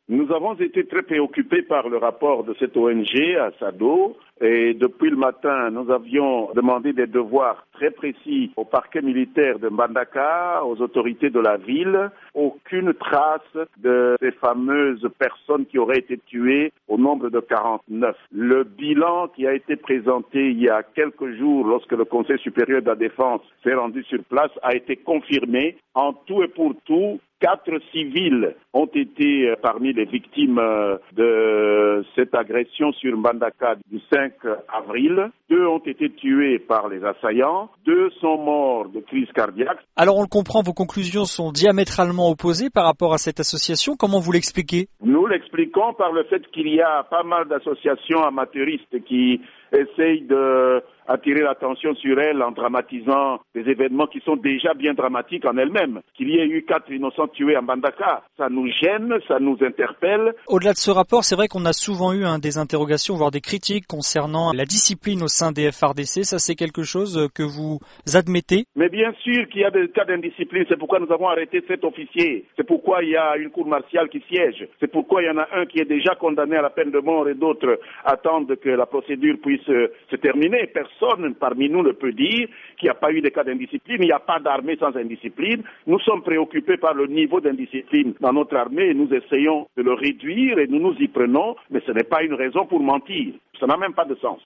Nous avons été très préoccupés par le rapport de cette ONG à Sado et depuis le matin, nous avions demandé des devoirs très précis au parquet militaire de Mbandaka, aux autorités de la ville. Aucune trace de ces fameuses personnes qui auraient été tuées au nombre de 49. Le bilan qui a été présenté il y a quelques jours lorsque le Conseil supérieur de la défense s'est rendu sur place a été confirmé. En tout et pour tout, 4 civils ont été parmi les victimes de cette agression sur Mbandaka du 5 avril. 2 ont été tués par les assaillants. 2 sont morts de crise cardiaque. Alors on le comprend, vos conclusions sont diamétralement opposées par rapport à cette association. Comment vous l'expliquez ? Nous l'expliquons par le fait qu'il y a pas mal d'associations amateuristes qui essayent d'attirer l'attention sur elles en dramatisant des événements qui sont déjà bien dramatiques en elles-mêmes. Qu'il y ait eu 4 innocents tués à Mbandaka, ça nous gêne, ça nous interpelle. Au-delà de ce rapport, c'est vrai qu'on a souvent eu des interrogations, voire des critiques concernant la discipline au sein des FARDC. Ça, c'est quelque chose que vous admettez ? Mais bien sûr qu'il y a des cas d'indiscipline. C'est pourquoi nous avons arrêté 7 officiers. C'est pourquoi il y a une cour martiale qui siège. C'est pourquoi il y en a un qui est déjà condamné à la peine de mort et d'autres attendent que la procédure puisse se terminer. Personne parmi nous ne peut dire qu'il n'y a pas eu de cas d'indiscipline. Il n'y a pas d'armée sans indiscipline. Nous sommes préoccupés par le niveau d'indiscipline dans notre armée et nous essayons de le réduire et nous nous y prenons, mais ce n'est pas une raison pour mentir. Ça n'a même pas de sens.